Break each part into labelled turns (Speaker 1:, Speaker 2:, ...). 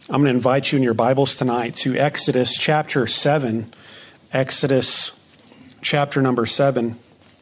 Speaker 1: I'm going to invite you in your Bibles tonight to Exodus chapter 7. Exodus chapter number 7.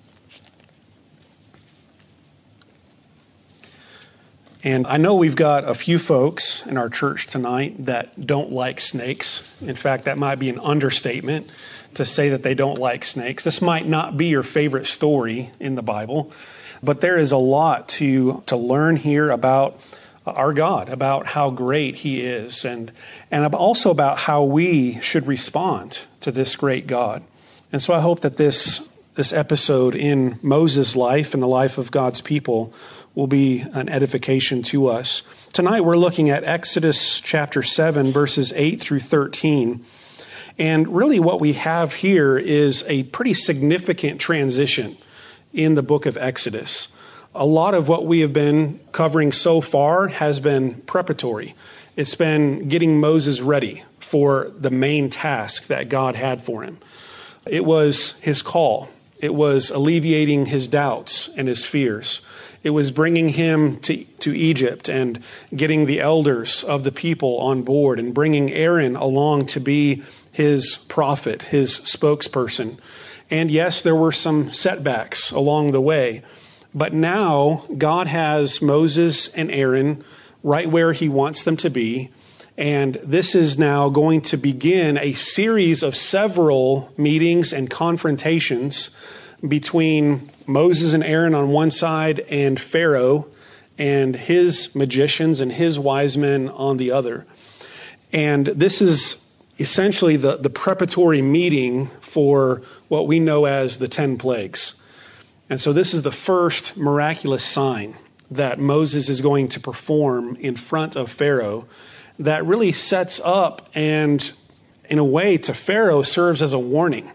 Speaker 1: And I know we've got a few folks in our church tonight that don't like snakes. In fact, that might be an understatement to say that they don't like snakes. This might not be your favorite story in the Bible, but there is a lot to learn here about our God, about how great He is, and also about how we should respond to this great God. And so I hope that this episode in Moses' life and the life of God's people will be an edification to us. Tonight we're looking at Exodus chapter 7, verses 8 through 13. And really what we have here is a pretty significant transition in the book of Exodus. A lot of what we have been covering so far has been preparatory. It's been getting Moses ready for the main task that God had for him. It was his call. It was alleviating his doubts and his fears. It was bringing him to Egypt and getting the elders of the people on board and bringing Aaron along to be his prophet, his spokesperson. And yes, there were some setbacks along the way. But now God has Moses and Aaron right where He wants them to be. And this is now going to begin a series of several meetings and confrontations between Moses and Aaron on one side and Pharaoh and his magicians and his wise men on the other. And this is essentially the preparatory meeting for what we know as the 10 plagues. And so this is the first miraculous sign that Moses is going to perform in front of Pharaoh that really sets up and, in a way, to Pharaoh serves as a warning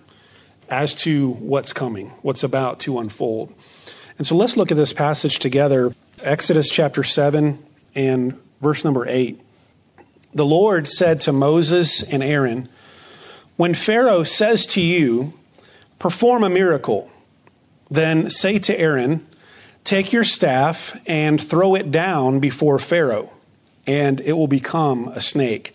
Speaker 1: as to what's coming, what's about to unfold. And so let's look at this passage together, Exodus chapter 7 and verse number 8. The Lord said to Moses and Aaron, "When Pharaoh says to you, 'Perform a miracle,' then say to Aaron, 'Take your staff and throw it down before Pharaoh, and it will become a snake.'"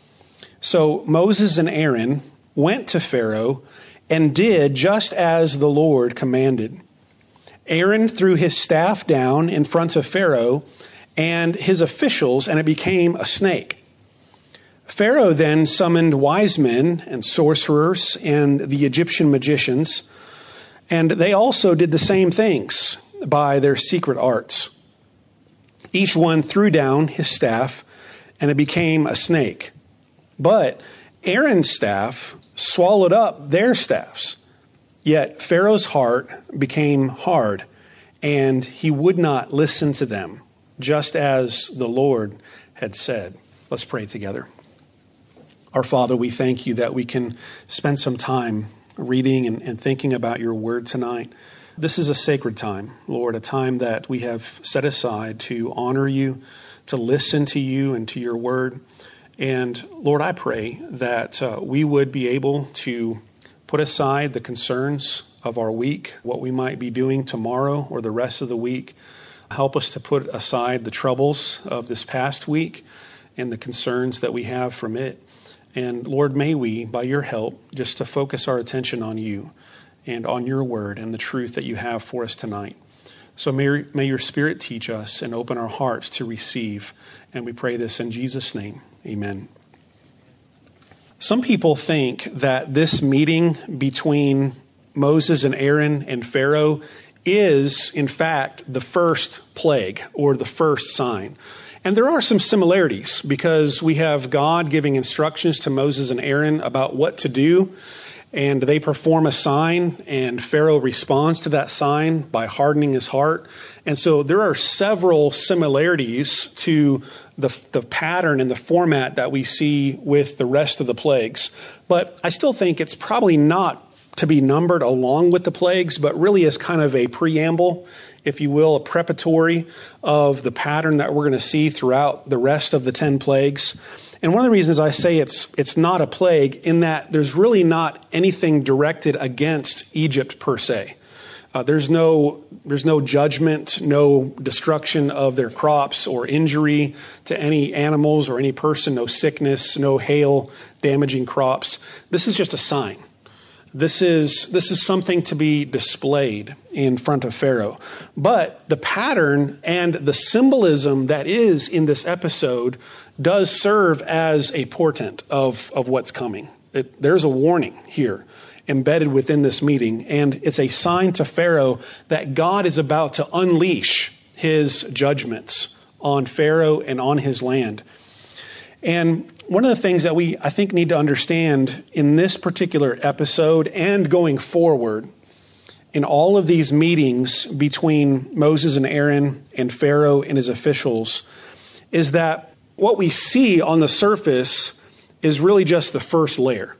Speaker 1: So Moses and Aaron went to Pharaoh and did just as the Lord commanded. Aaron threw his staff down in front of Pharaoh and his officials, and it became a snake. Pharaoh then summoned wise men and sorcerers and the Egyptian magicians, and they also did the same things by their secret arts. Each one threw down his staff, and it became a snake. But Aaron's staff swallowed up their staffs. Yet Pharaoh's heart became hard, and he would not listen to them, just as the Lord had said. Let's pray together. Our Father, we thank you that we can spend some time reading and thinking about your word tonight. This is a sacred time, Lord, a time that we have set aside to honor you, to listen to you and to your word. And Lord, I pray that we would be able to put aside the concerns of our week, what we might be doing tomorrow or the rest of the week. Help us to put aside the troubles of this past week and the concerns that we have from it. And Lord, may we, by your help, just to focus our attention on you and on your word and the truth that you have for us tonight. So may your Spirit teach us and open our hearts to receive. And we pray this in Jesus' name. Amen. Some people think that this meeting between Moses and Aaron and Pharaoh is, in fact, the first plague or the first sign. And there are some similarities because we have God giving instructions to Moses and Aaron about what to do, and they perform a sign, and Pharaoh responds to that sign by hardening his heart. And so there are several similarities to the pattern and the format that we see with the rest of the plagues. But I still think it's probably not to be numbered along with the plagues, but really as kind of a preamble, if you will, a preparatory of the pattern that we're going to see throughout the rest of the 10 plagues. And one of the reasons I say it's not a plague in that there's really not anything directed against Egypt per se. There's no judgment, no destruction of their crops or injury to any animals or any person, no sickness, no hail damaging crops. This is just a sign. This is something to be displayed in front of Pharaoh. But the pattern and the symbolism that is in this episode does serve as a portent of what's coming. There's a warning here embedded within this meeting, and it's a sign to Pharaoh that God is about to unleash his judgments on Pharaoh and on his land. And one of the things that we, I think, need to understand in this particular episode and going forward in all of these meetings between Moses and Aaron and Pharaoh and his officials is that what we see on the surface is really just the first layer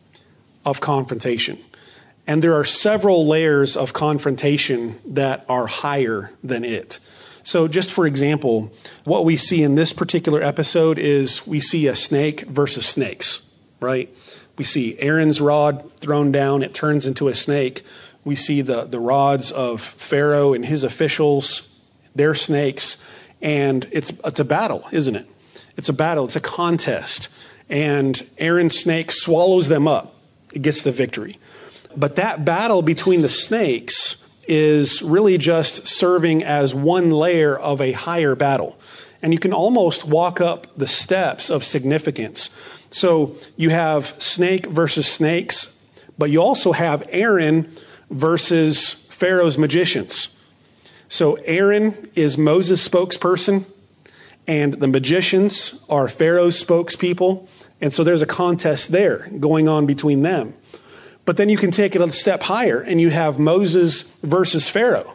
Speaker 1: of confrontation. And there are several layers of confrontation that are higher than it. So just for example, what we see in this particular episode is we see a snake versus snakes, right? We see Aaron's rod thrown down. It turns into a snake. We see the rods of Pharaoh and his officials, their snakes. And it's a battle, isn't it? It's a battle. It's a contest. And Aaron's snake swallows them up. It gets the victory. But that battle between the snakes is really just serving as one layer of a higher battle. And you can almost walk up the steps of significance. So you have snake versus snakes, but you also have Aaron versus Pharaoh's magicians. So Aaron is Moses' spokesperson, and the magicians are Pharaoh's spokespeople. And so there's a contest there going on between them. But then you can take it a step higher and you have Moses versus Pharaoh.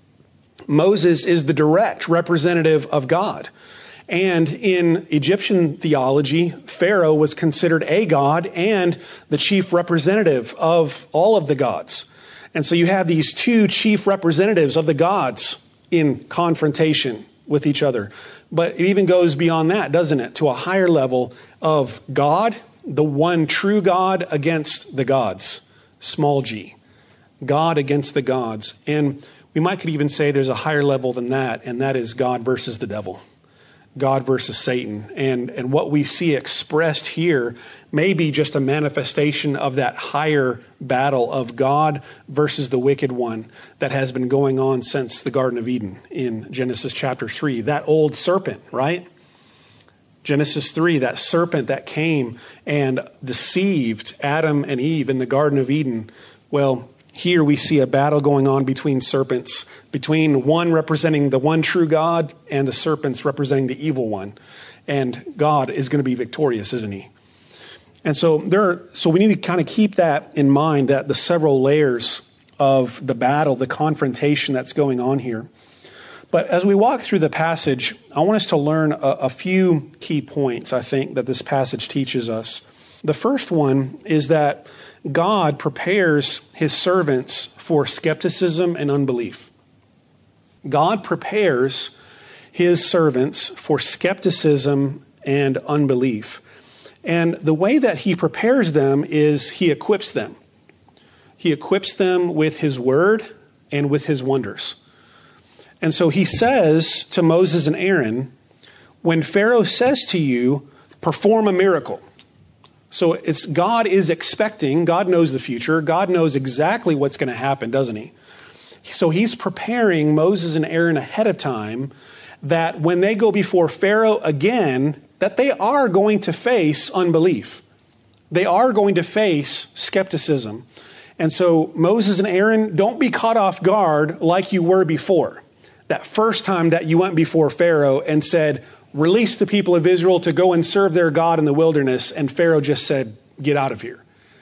Speaker 1: Moses is the direct representative of God. And in Egyptian theology, Pharaoh was considered a god and the chief representative of all of the gods. And so you have these two chief representatives of the gods in confrontation with each other. But it even goes beyond that, doesn't it? To a higher level of God, the one true God against the gods. Small g. God against the gods. And we could even say there's a higher level than that, and that is God versus the devil. God versus Satan. And what we see expressed here may be just a manifestation of that higher battle of God versus the wicked one that has been going on since the Garden of Eden in Genesis chapter 3. That old serpent, right? Genesis 3, that serpent that came and deceived Adam and Eve in the Garden of Eden. Well, here we see a battle going on between serpents, between one representing the one true God and the serpents representing the evil one. And God is going to be victorious, isn't he? And so we need to kind of keep that in mind, that the several layers of the battle, the confrontation that's going on here. But as we walk through the passage, I want us to learn a few key points, I think, that this passage teaches us. The first one is that God prepares his servants for skepticism and unbelief. God prepares his servants for skepticism and unbelief. And the way that he prepares them is he equips them. He equips them with his word and with his wonders. And so he says to Moses and Aaron, when Pharaoh says to you, perform a miracle. So God is expecting, God knows the future, God knows exactly what's going to happen, doesn't he? So he's preparing Moses and Aaron ahead of time that when they go before Pharaoh again, that they are going to face unbelief. They are going to face skepticism. And so Moses and Aaron, don't be caught off guard like you were before. That first time that you went before Pharaoh and said, release the people of Israel to go and serve their God in the wilderness. And Pharaoh just said, get out of here.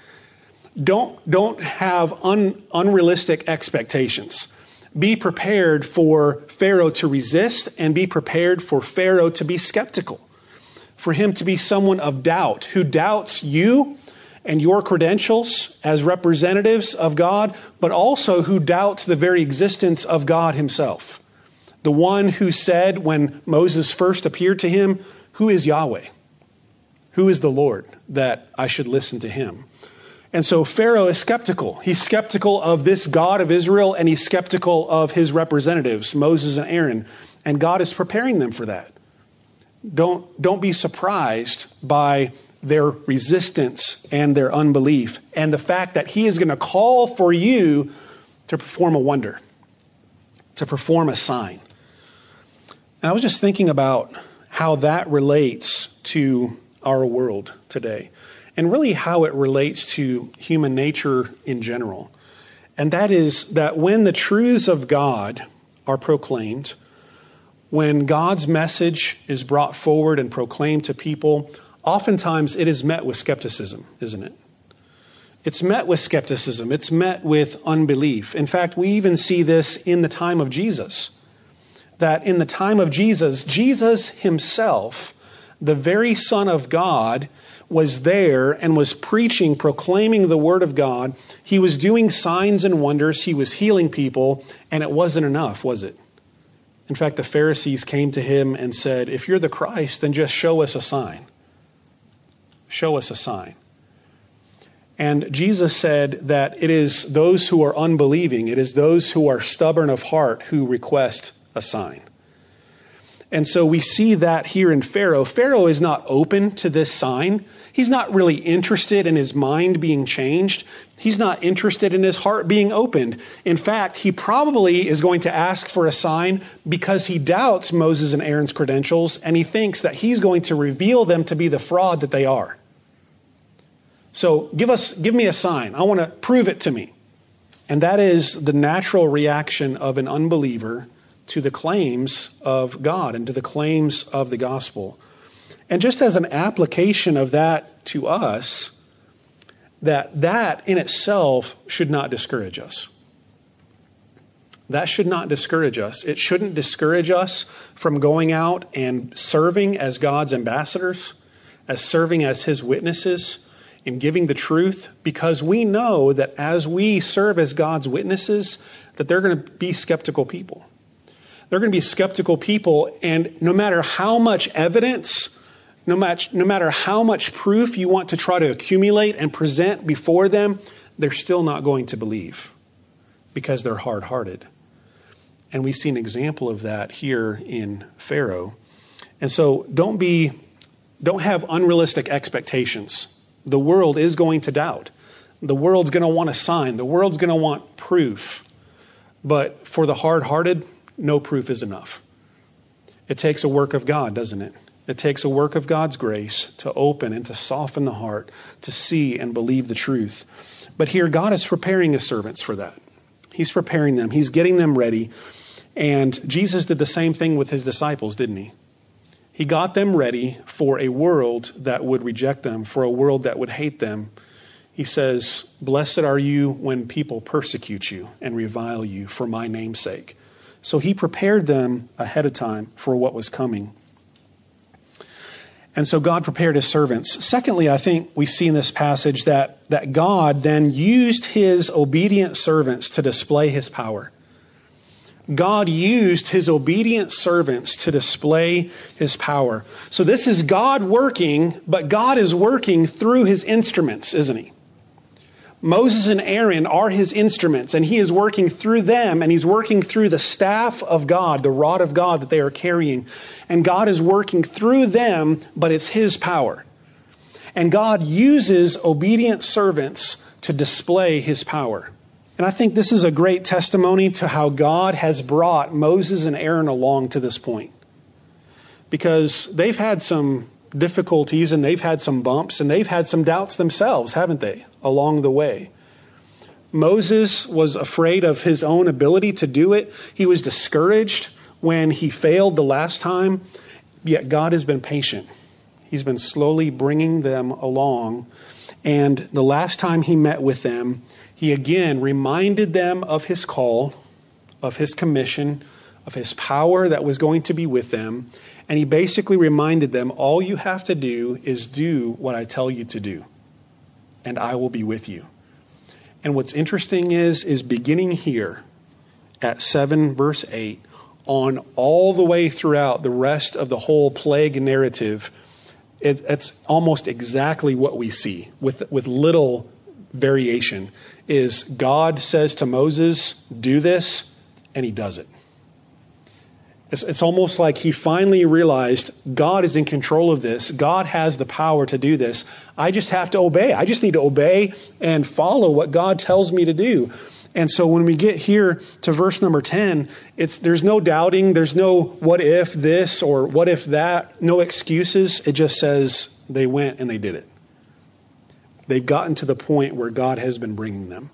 Speaker 1: Don't have unrealistic expectations. Be prepared for Pharaoh to resist and be prepared for Pharaoh to be skeptical. For him to be someone of doubt, who doubts you and your credentials as representatives of God, but also who doubts the very existence of God himself. The one who said when Moses first appeared to him, who is Yahweh? Who is the Lord that I should listen to him? And so Pharaoh is skeptical. He's skeptical of this God of Israel, and he's skeptical of his representatives, Moses and Aaron. And God is preparing them for that. Don't be surprised by their resistance and their unbelief and the fact that he is going to call for you to perform a wonder, to perform a sign. And I was just thinking about how that relates to our world today, and really how it relates to human nature in general. And that is that when the truths of God are proclaimed, when God's message is brought forward and proclaimed to people, oftentimes it is met with skepticism, isn't it? It's met with skepticism. It's met with unbelief. In fact, we even see this in the time of Jesus. That in the time of Jesus, Jesus himself, the very Son of God, was there and was preaching, proclaiming the word of God. He was doing signs and wonders. He was healing people, and it wasn't enough, was it? In fact, the Pharisees came to him and said, if you're the Christ, then just show us a sign. Show us a sign. And Jesus said that it is those who are unbelieving, it is those who are stubborn of heart who request a sign. And so we see that here in Pharaoh. Pharaoh is not open to this sign. He's not really interested in his mind being changed. He's not interested in his heart being opened. In fact, he probably is going to ask for a sign because he doubts Moses and Aaron's credentials, and he thinks that he's going to reveal them to be the fraud that they are. So give me a sign. I want to prove it to me. And that is the natural reaction of an unbeliever to the claims of God and to the claims of the gospel. And just as an application of that to us, that in itself should not discourage us. That should not discourage us. It shouldn't discourage us from going out and serving as God's ambassadors, as serving as his witnesses, in giving the truth, because we know that as we serve as God's witnesses, that they're going to be skeptical people. They're going to be skeptical people, and no matter how much evidence, no matter how much proof you want to try to accumulate and present before them, they're still not going to believe because they're hard-hearted. And we see an example of that here in Pharaoh. And so don't have unrealistic expectations. The world is going to doubt. The world's going to want a sign. The world's going to want proof. But for the hard-hearted, no proof is enough. It takes a work of God, doesn't it? It takes a work of God's grace to open and to soften the heart, to see and believe the truth. But here, God is preparing his servants for that. He's preparing them. He's getting them ready. And Jesus did the same thing with his disciples, didn't he? He got them ready for a world that would reject them, for a world that would hate them. He says, "Blessed are you when people persecute you and revile you for my name's sake." So he prepared them ahead of time for what was coming. And so God prepared his servants. Secondly, I think we see in this passage that God then used his obedient servants to display his power. God used his obedient servants to display his power. So this is God working, but God is working through his instruments, isn't he? Moses and Aaron are his instruments, and he is working through them, and he's working through the staff of God, the rod of God that they are carrying. And God is working through them, but it's his power. And God uses obedient servants to display his power. And I think this is a great testimony to how God has brought Moses and Aaron along to this point. Because they've had some difficulties and they've had some bumps and they've had some doubts themselves, haven't they, along the way? Moses was afraid of his own ability to do it. He was discouraged when he failed the last time. Yet God has been patient. He's been slowly bringing them along. And the last time he met with them, he again reminded them of his call, of his commission, of his power that was going to be with them. And he basically reminded them, all you have to do is do what I tell you to do, and I will be with you. And what's interesting is beginning here at 7 verse 8, on all the way throughout the rest of the whole plague narrative, it's almost exactly what we see with little variation is God says to Moses, do this, and he does it. It's almost like he finally realized God is in control of this. God has the power to do this. I just have to obey. I just need to obey and follow what God tells me to do. And so when we get here to verse number 10, there's no doubting. There's no what if this or what if that. No excuses. It just says they went and they did it. They've gotten to the point where God has been bringing them.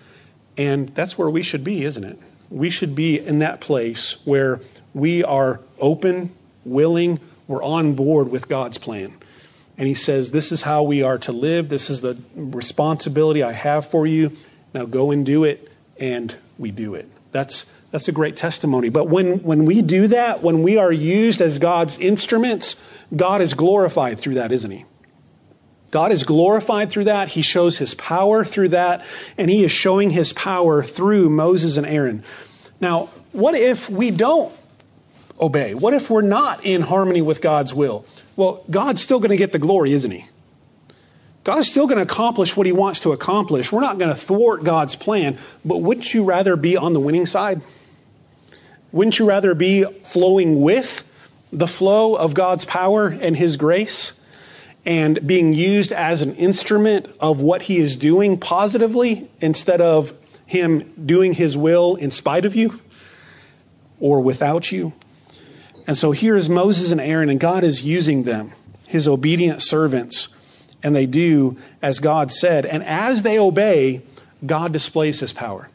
Speaker 1: And that's where we should be, isn't it? We should be in that place where we are open, willing, we're on board with God's plan. And he says, this is how we are to live. This is the responsibility I have for you. Now go and do it. And we do it. That's a great testimony. But when we do that, when we are used as God's instruments, God is glorified through that, isn't he? God is glorified through that. He shows his power through that. And he is showing his power through Moses and Aaron. Now, what if we don't obey? What if we're not in harmony with God's will? Well, God's still going to get the glory, isn't he? God's still going to accomplish what he wants to accomplish. We're not going to thwart God's plan. But wouldn't you rather be on the winning side? Wouldn't you rather be flowing with the flow of God's power and his grace? And being used as an instrument of what he is doing positively instead of him doing his will in spite of you or without you. And so here is Moses and Aaron, and God is using them, his obedient servants, and they do as God said. And as they obey, God displays his power.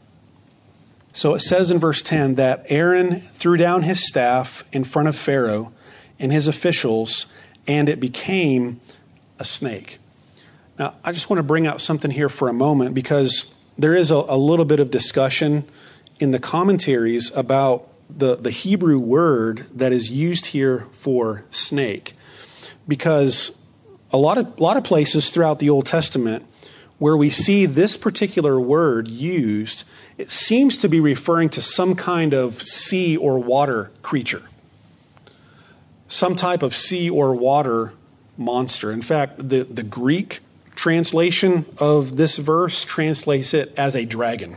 Speaker 1: So it says in verse 10 that Aaron threw down his staff in front of Pharaoh and his officials, and it became a snake. Now, I just want to bring out something here for a moment because there is a little bit of discussion in the commentaries about the Hebrew word that is used here for snake. Because a lot of places throughout the Old Testament where we see this particular word used, it seems to be referring to some kind of sea or water creature. Some type of sea or water monster. In fact, the Greek translation of this verse translates it as a dragon.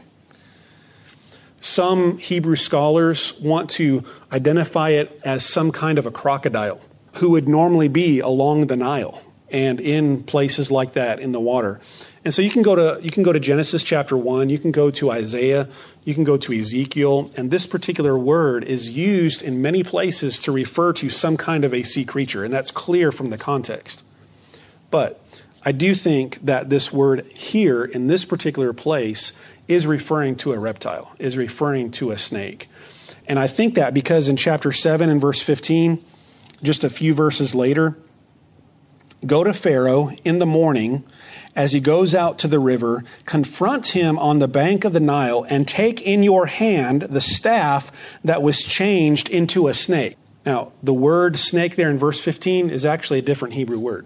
Speaker 1: Some Hebrew scholars want to identify it as some kind of a crocodile who would normally be along the Nile and in places like that in the water. And so you can go to Genesis chapter 1, you can go to Isaiah, you can go to Ezekiel, and this particular word is used in many places to refer to some kind of a sea creature, and that's clear from the context. But I do think that this word here in this particular place is referring to a reptile, is referring to a snake. And I think that because in chapter 7 and verse 15, just a few verses later, go to Pharaoh in the morning as he goes out to the river, confront him on the bank of the Nile, and take in your hand the staff that was changed into a snake. Now, the word snake there in verse 15 is actually a different Hebrew word.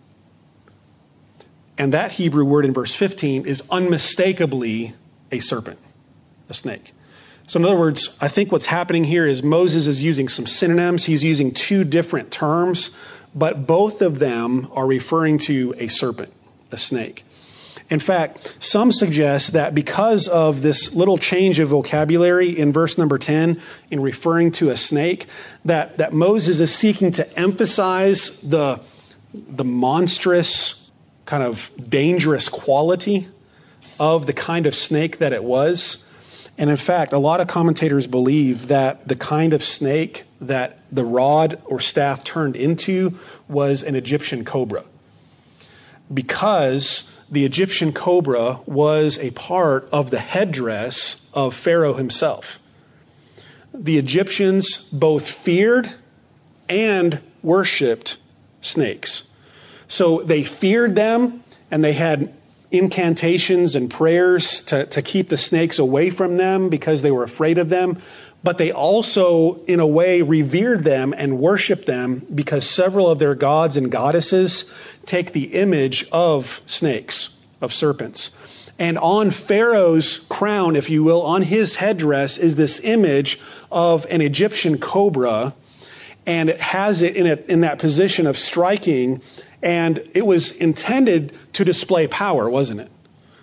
Speaker 1: And that Hebrew word in verse 15 is unmistakably a serpent, a snake. So in other words, I think what's happening here is Moses is using some synonyms. He's using two different terms, but both of them are referring to a serpent, a snake. In fact, some suggest that because of this little change of vocabulary in verse number 10 in referring to a snake, that Moses is seeking to emphasize the monstrous, kind of dangerous quality of the kind of snake that it was. And in fact, a lot of commentators believe that the kind of snake that the rod or staff turned into was an Egyptian cobra. Because the Egyptian cobra was a part of the headdress of Pharaoh himself. The Egyptians both feared and worshipped snakes. So they feared them, and they had incantations and prayers to keep the snakes away from them because they were afraid of them. But they also, in a way, revered them and worshiped them because several of their gods and goddesses take the image of snakes, of serpents. And on Pharaoh's crown, if you will, on his headdress is this image of an Egyptian cobra, and it has it in that position of striking, and it was intended to display power, wasn't it?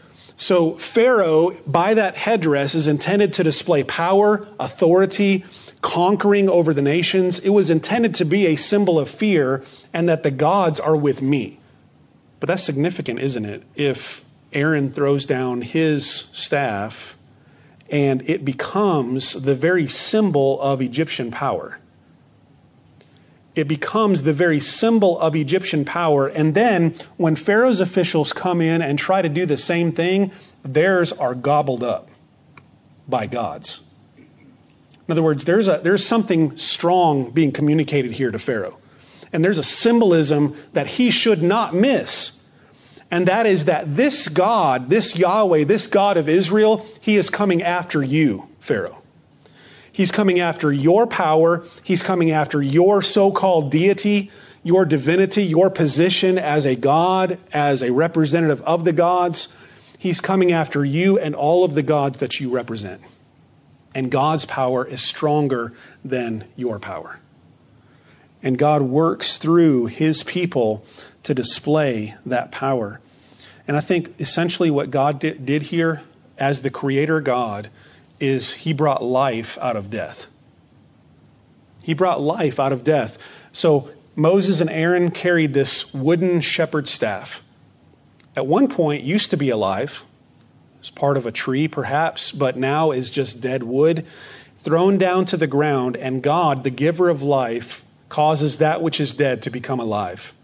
Speaker 1: So Pharaoh, by that headdress, is intended to display power, authority, conquering over the nations. It was intended to be a symbol of fear and that the gods are with me. But that's significant, isn't it? If Aaron throws down his staff and it becomes the very symbol of Egyptian power. It becomes the very symbol of Egyptian power. And then when Pharaoh's officials come in and try to do the same thing, theirs are gobbled up by God's. In other words, there's something strong being communicated here to Pharaoh. And there's a symbolism that he should not miss. And that is that this God, this Yahweh, this God of Israel, he is coming after you, Pharaoh. He's coming after your power. He's coming after your so-called deity, your divinity, your position as a god, as a representative of the gods. He's coming after you and all of the gods that you represent. And God's power is stronger than your power. And God works through his people to display that power. And I think essentially what God did here as the creator God is he brought life out of death. He brought life out of death. So Moses and Aaron carried this wooden shepherd's staff. At one point used to be alive. It was part of a tree perhaps, but now is just dead wood thrown down to the ground, and God, the giver of life, causes that which is dead to become alive.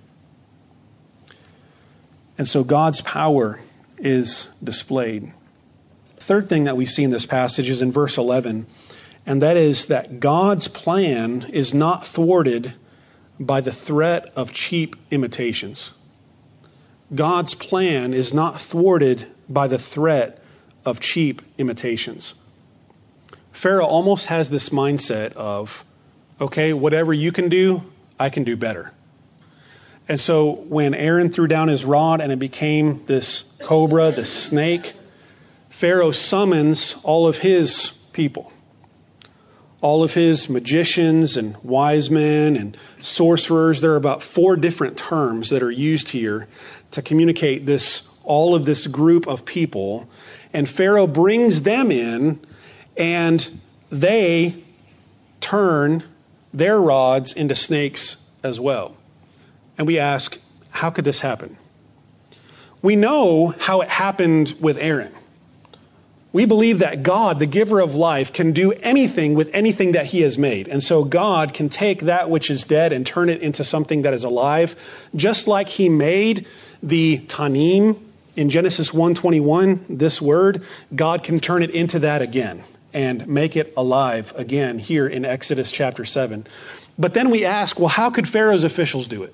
Speaker 1: And so God's power is displayed. Third thing that we see in this passage is in verse 11, and that is that God's plan is not thwarted by the threat of cheap imitations. God's plan is not thwarted by the threat of cheap imitations. Pharaoh almost has this mindset of, okay, whatever you can do, I can do better. And so when Aaron threw down his rod and it became this cobra, this snake, Pharaoh summons all of his people, all of his magicians and wise men and sorcerers. There are about 4 different terms that are used here to communicate all of this group of people. And Pharaoh brings them in, and they turn their rods into snakes as well. And we ask, how could this happen? We know how it happened with Aaron. We believe that God, the giver of life, can do anything with anything that he has made. And so God can take that which is dead and turn it into something that is alive. Just like he made the Tanim in Genesis 1:21, this word, God can turn it into that again and make it alive again here in Exodus chapter 7. But then we ask, well, how could Pharaoh's officials do it?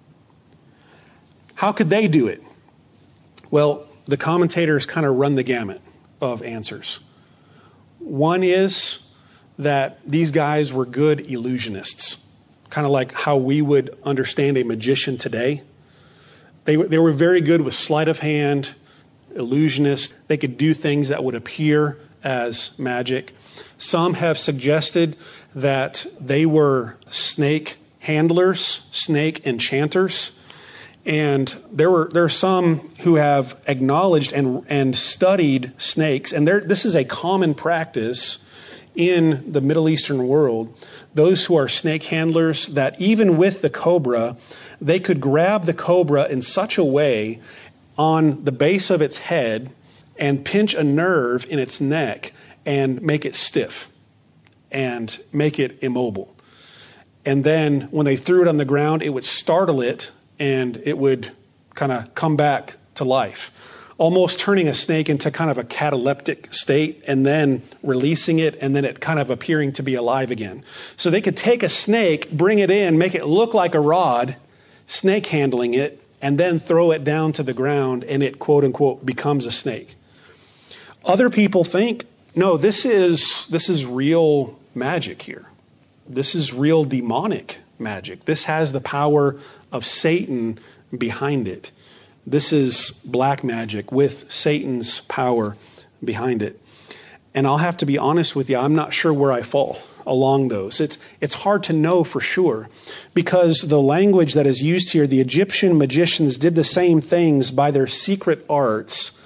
Speaker 1: How could they do it? Well, the commentators kind of run the gamut of answers. One is that these guys were good illusionists, kind of like how we would understand a magician today. They were very good with sleight of hand, illusionists. They could do things that would appear as magic. Some have suggested that they were snake handlers, snake enchanters. And there are some who have acknowledged and studied snakes. And this is a common practice in the Middle Eastern world. Those who are snake handlers, that even with the cobra, they could grab the cobra in such a way on the base of its head and pinch a nerve in its neck and make it stiff and make it immobile. And then when they threw it on the ground, it would startle it and it would kind of come back to life, almost turning a snake into kind of a cataleptic state and then releasing it and then it kind of appearing to be alive again. So they could take a snake, bring it in, make it look like a rod, snake handling it, and then throw it down to the ground and it, quote unquote, becomes a snake. Other people think, no, this is real magic here. This is real demonic magic. This has the power of Satan behind it. This is black magic with Satan's power behind it. And I'll have to be honest with you, I'm not sure where I fall along those. It's hard to know for sure because the language that is used here, the Egyptian magicians did the same things by their secret arts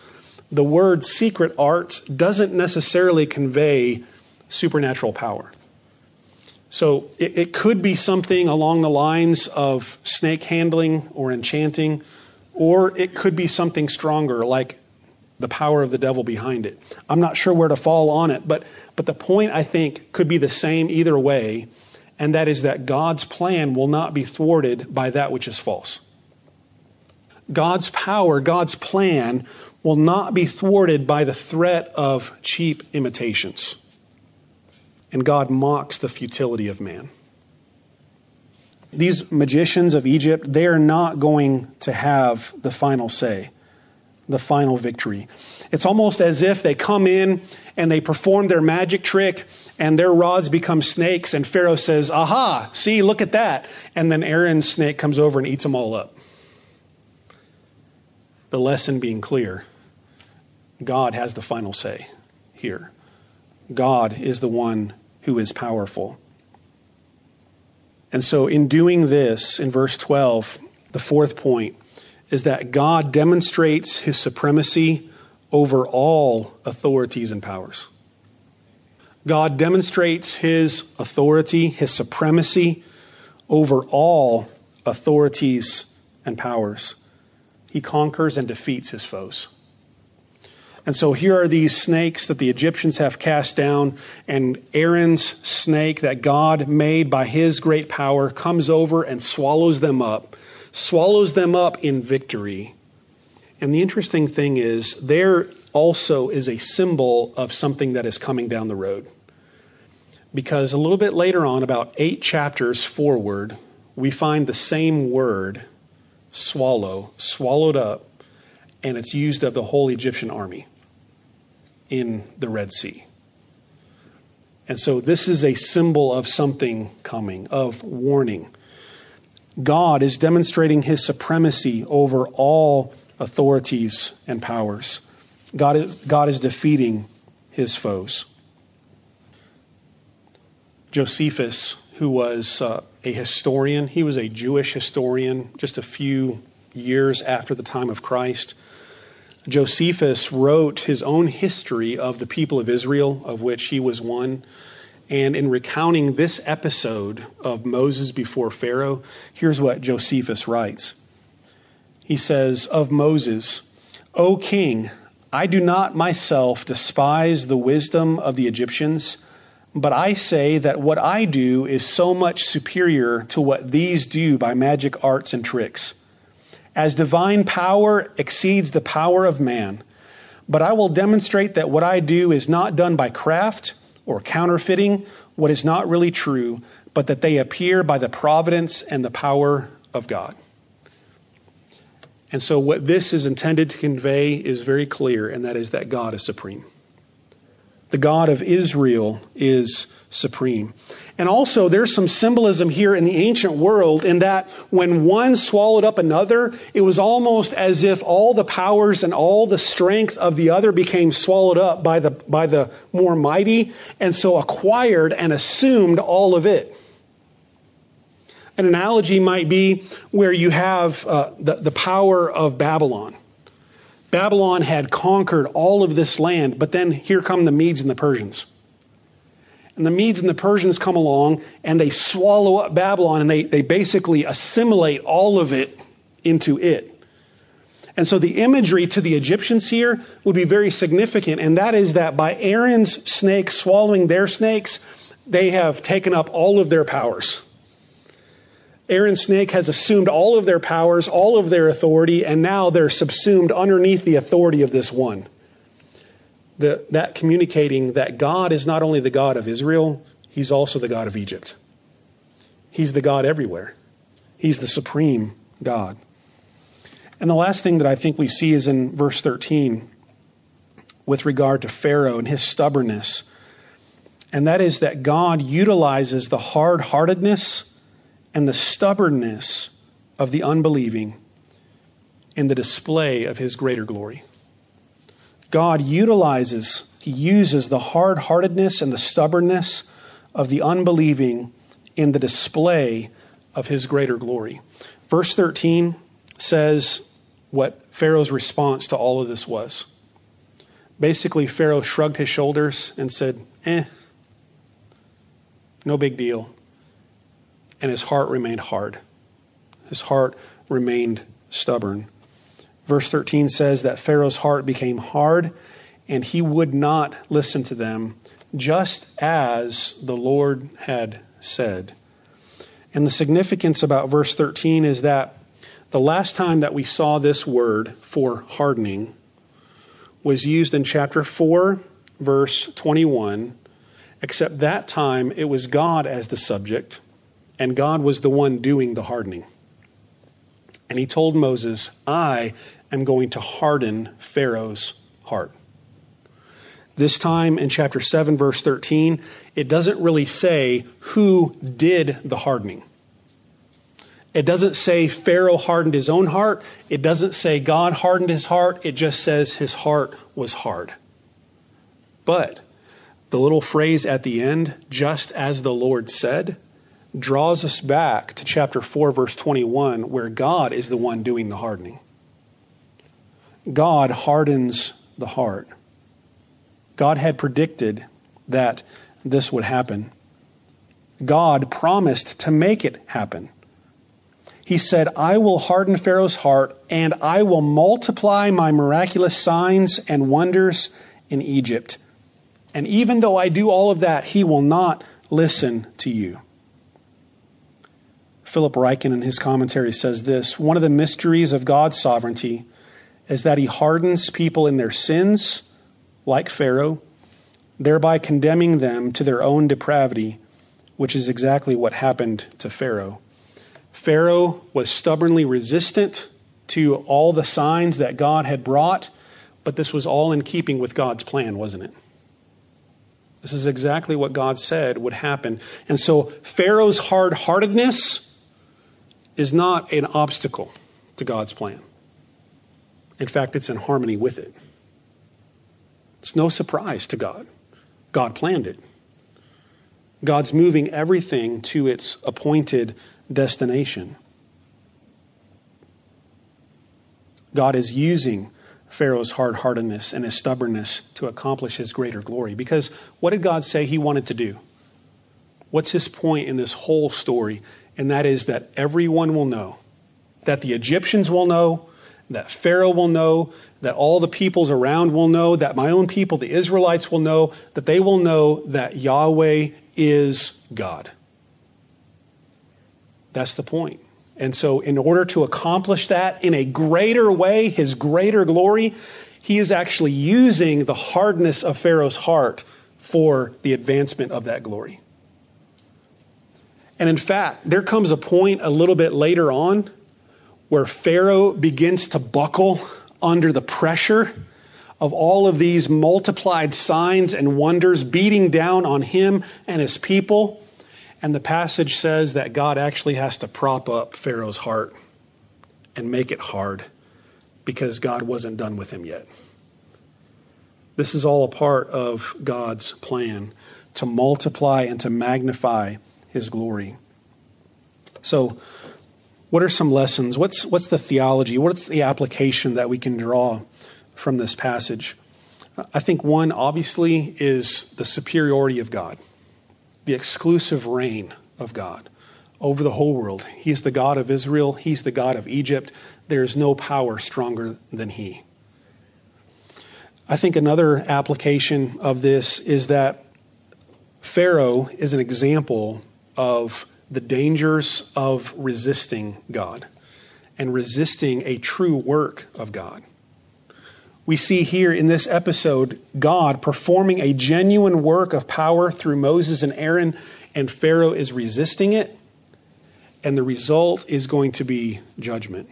Speaker 1: the word secret arts doesn't necessarily convey supernatural power. So it could be something along the lines of snake handling or enchanting, or it could be something stronger like the power of the devil behind it. I'm not sure where to fall on it, but the point, I think, could be the same either way, and that is that God's plan will not be thwarted by that which is false. God's power, God's plan will not be thwarted by the threat of cheap imitations. And God mocks the futility of man. These magicians of Egypt, they are not going to have the final say, the final victory. It's almost as if they come in and they perform their magic trick and their rods become snakes and Pharaoh says, aha, see, look at that. And then Aaron's snake comes over and eats them all up. The lesson being clear, God has the final say here. God is the one who is powerful. And so in doing this, in verse 12, the fourth point is that God demonstrates his supremacy over all authorities and powers. God demonstrates his authority, his supremacy over all authorities and powers. He conquers and defeats his foes. And so here are these snakes that the Egyptians have cast down, and Aaron's snake that God made by his great power comes over and swallows them up in victory. And the interesting thing is, there also is a symbol of something that is coming down the road. Because a little bit later on, about 8 chapters forward, we find the same word, swallow, swallowed up, and it's used of the whole Egyptian army in the Red Sea. And so this is a symbol of something coming, of warning. God is demonstrating his supremacy over all authorities and powers. God is defeating his foes. Josephus, who was a historian, he was a Jewish historian just a few years after the time of Christ. Josephus wrote his own history of the people of Israel, of which he was one. And in recounting this episode of Moses before Pharaoh, here's what Josephus writes. He says, of Moses, O king, I do not myself despise the wisdom of the Egyptians, but I say that what I do is so much superior to what these do by magic arts and tricks. As divine power exceeds the power of man. But I will demonstrate that what I do is not done by craft or counterfeiting what is not really true, but that they appear by the providence and the power of God. And so what this is intended to convey is very clear, and that is that God is supreme. The God of Israel is supreme. And also there's some symbolism here in the ancient world in that when one swallowed up another, it was almost as if all the powers and all the strength of the other became swallowed up by the more mighty, and so acquired and assumed all of it. An analogy might be where you have the power of Babylon. Babylon had conquered all of this land, but then here come the Medes and the Persians. And the Medes and the Persians come along and they swallow up Babylon and they basically assimilate all of it into it. And so the imagery to the Egyptians here would be very significant, and that is that by Aaron's snake swallowing their snakes, they have taken up all of their powers. Aaron's snake has assumed all of their powers, all of their authority, and now they're subsumed underneath the authority of this one. That communicating that God is not only the God of Israel, he's also the God of Egypt. He's the God everywhere. He's the supreme God. And the last thing that I think we see is in verse 13 with regard to Pharaoh and his stubbornness. And that is that God utilizes the hard-heartedness and the stubbornness of the unbelieving in the display of his greater glory. God uses the hard-heartedness and the stubbornness of the unbelieving in the display of his greater glory. Verse 13 says what Pharaoh's response to all of this was. Basically, Pharaoh shrugged his shoulders and said, no big deal. And his heart remained hard. His heart remained stubborn. Verse 13 says that Pharaoh's heart became hard and he would not listen to them, just as the Lord had said. And the significance about verse 13 is that the last time that we saw this word for hardening was used in chapter 4, verse 21, except that time it was God as the subject, and God was the one doing the hardening. And he told Moses, I am going to harden Pharaoh's heart. This time in chapter 7, verse 13, it doesn't really say who did the hardening. It doesn't say Pharaoh hardened his own heart. It doesn't say God hardened his heart. It just says his heart was hard. But the little phrase at the end, just as the Lord said, draws us back to chapter 4, verse 21, where God is the one doing the hardening. God hardens the heart. God had predicted that this would happen. God promised to make it happen. He said, I will harden Pharaoh's heart, and I will multiply my miraculous signs and wonders in Egypt. And even though I do all of that, he will not listen to you. Philip Ryken in his commentary says this, one of the mysteries of God's sovereignty is that he hardens people in their sins, like Pharaoh, thereby condemning them to their own depravity, which is exactly what happened to Pharaoh. Pharaoh was stubbornly resistant to all the signs that God had brought, but this was all in keeping with God's plan, wasn't it? This is exactly what God said would happen. And so Pharaoh's hard-heartedness is not an obstacle to God's plan. In fact, it's in harmony with it. It's no surprise to God. God planned it. God's moving everything to its appointed destination. God is using Pharaoh's hard-heartedness and his stubbornness to accomplish his greater glory. Because what did God say he wanted to do? What's his point in this whole story? And that is that everyone will know, that the Egyptians will know, that Pharaoh will know, that all the peoples around will know, that my own people, the Israelites, will know, that they will know that Yahweh is God. That's the point. And so in order to accomplish that in a greater way, his greater glory, he is actually using the hardness of Pharaoh's heart for the advancement of that glory. And in fact, there comes a point a little bit later on where Pharaoh begins to buckle under the pressure of all of these multiplied signs and wonders beating down on him and his people. And the passage says that God actually has to prop up Pharaoh's heart and make it hard because God wasn't done with him yet. This is all a part of God's plan to multiply and to magnify his glory. So, what are some lessons? What's the theology? What's the application that we can draw from this passage? I think one, obviously, is the superiority of God, the exclusive reign of God over the whole world. He's the God of Israel. He's the God of Egypt. There is no power stronger than he. I think another application of this is that Pharaoh is an example of the dangers of resisting God and resisting a true work of God. We see here in this episode, God performing a genuine work of power through Moses and Aaron, and Pharaoh is resisting it, and the result is going to be judgment.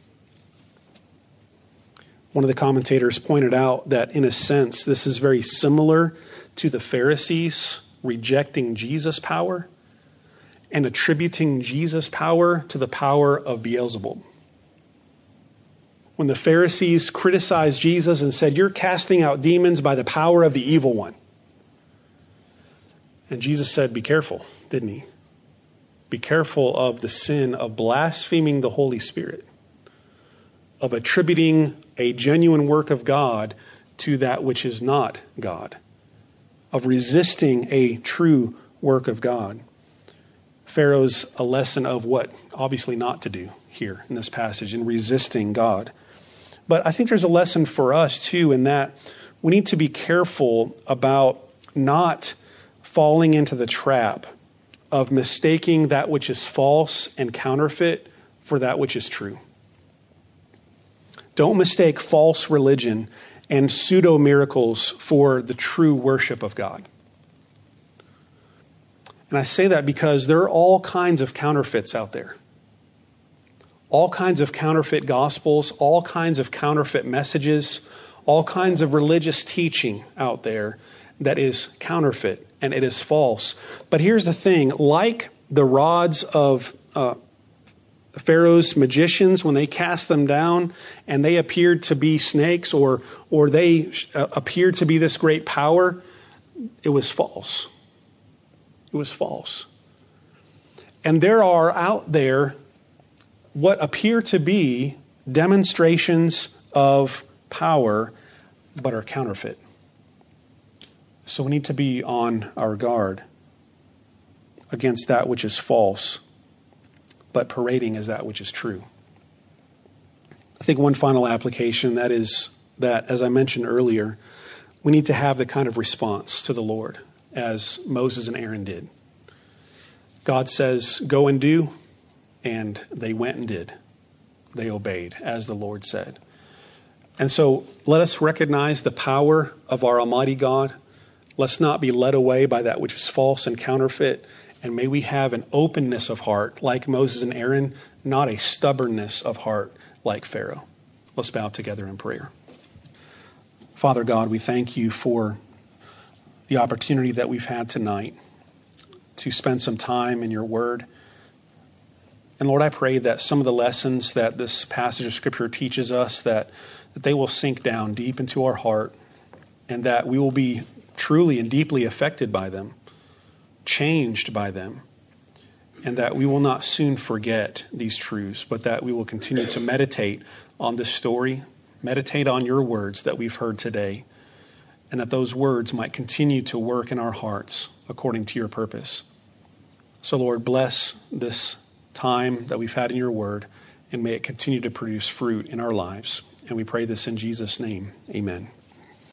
Speaker 1: One of the commentators pointed out that, in a sense, this is very similar to the Pharisees rejecting Jesus' power and attributing Jesus' power to the power of Beelzebub. When the Pharisees criticized Jesus and said, "You're casting out demons by the power of the evil one." And Jesus said, be careful, didn't he? Be careful of the sin of blaspheming the Holy Spirit, of attributing a genuine work of God to that which is not God, of resisting a true work of God. Pharaoh's a lesson of what obviously not to do here in this passage, in resisting God. But I think there's a lesson for us too, in that we need to be careful about not falling into the trap of mistaking that which is false and counterfeit for that which is true. Don't mistake false religion and pseudo miracles for the true worship of God. And I say that because there are all kinds of counterfeits out there. All kinds of counterfeit gospels, all kinds of counterfeit messages, all kinds of religious teaching out there that is counterfeit and it is false. But here's the thing, like the rods of Pharaoh's magicians, when they cast them down and they appeared to be snakes or they appeared to be this great power, it was false. It was false. And there are out there what appear to be demonstrations of power, but are counterfeit. So we need to be on our guard against that which is false, but parading as that which is true. I think one final application, that is that, as I mentioned earlier, we need to have the kind of response to the Lord as Moses and Aaron did. God says, go and do, and they went and did. They obeyed, as the Lord said. And so let us recognize the power of our Almighty God. Let's not be led away by that which is false and counterfeit. And may we have an openness of heart like Moses and Aaron, not a stubbornness of heart like Pharaoh. Let's bow together in prayer. Father God, we thank you for the opportunity that we've had tonight to spend some time in your word. And Lord, I pray that some of the lessons that this passage of Scripture teaches us, that they will sink down deep into our heart, and that we will be truly and deeply affected by them, changed by them, and that we will not soon forget these truths, but that we will continue to meditate on this story, meditate on your words that we've heard today, and that those words might continue to work in our hearts according to your purpose. So Lord, bless this time that we've had in your word, and may it continue to produce fruit in our lives. And we pray this in Jesus' name. Amen.